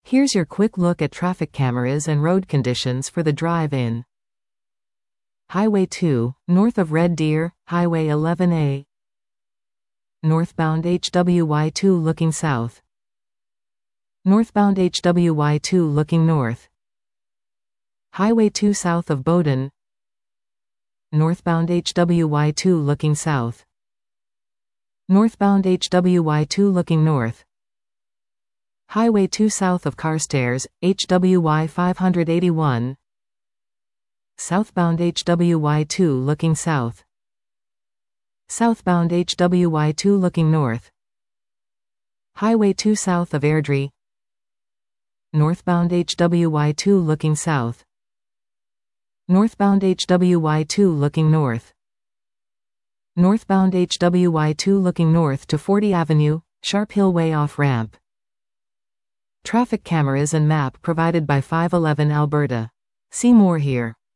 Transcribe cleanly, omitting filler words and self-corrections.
Here's your quick look at traffic cameras and road conditions for the drive in. Highway 2, north of Red Deer, Highway 11A. Northbound HWY2 looking south. Northbound HWY2 looking north. Highway 2 south of Bowdoin. Northbound HWY2 looking south. Northbound HWY2 looking north. Highway 2 south of Carstairs, HWY 581. Southbound HWY2 looking south. Southbound HWY2 looking north. Highway 2 south of Airdrie. Northbound HWY2 looking south. Northbound HWY2 looking north. Northbound HWY2 looking north to 40 Avenue, Sharp Hill Way off-ramp. Traffic cameras and map provided by 511 Alberta. See more here.